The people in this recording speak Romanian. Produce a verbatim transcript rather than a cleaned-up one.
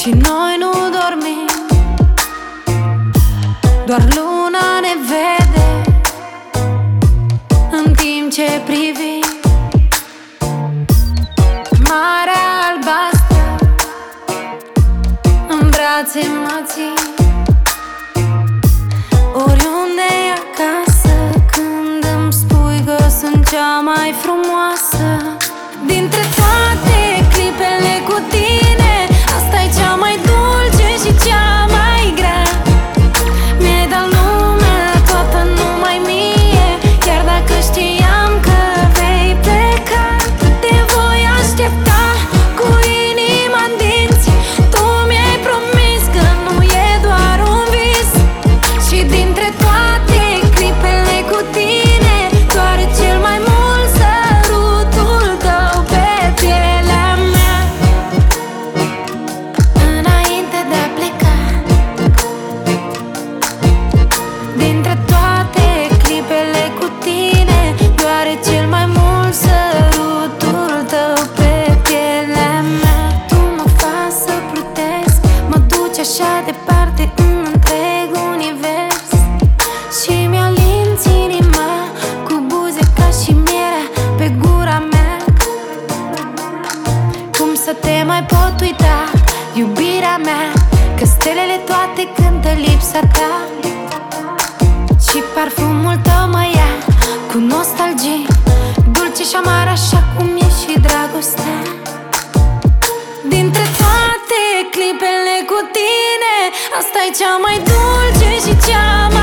și noi nu dormim. Doar luna ne vede în timp ce privim Marea albastră, în brațe mă ții. Oriunde e acasă, când îmi spui că sunt cea mai frumoasă dintre toate clipele cu tine. Asta-i cea mai dulce și cea mai grea. Mi-ai dat lumea toată numai mie, chiar dacă știam că vei pleca. Te voi aștepta cu inima-n dinți. Tu mi-ai promis că nu e doar un vis. Și dintre toate clipele cu tine, doar cel mai mult sărutul tău pe pielea mea. Înainte de a pleca, dintre toate clipele cu tine, doar cel mai mult sărutul tău pe pielea mea. Tu mă faci să plutesc, mă duci așa departe în întreg univers și mi-alinți inima cu buze ca și mierea pe gura mea. Cum să te mai pot uita, iubirea mea, că stelele toate cântă lipsa ta. Și parfumul tău mă ia cu nostalgie, dulce și amar așa cum e și dragostea. Dintre toate clipele cu tine, asta-i cea mai dulce și cea mai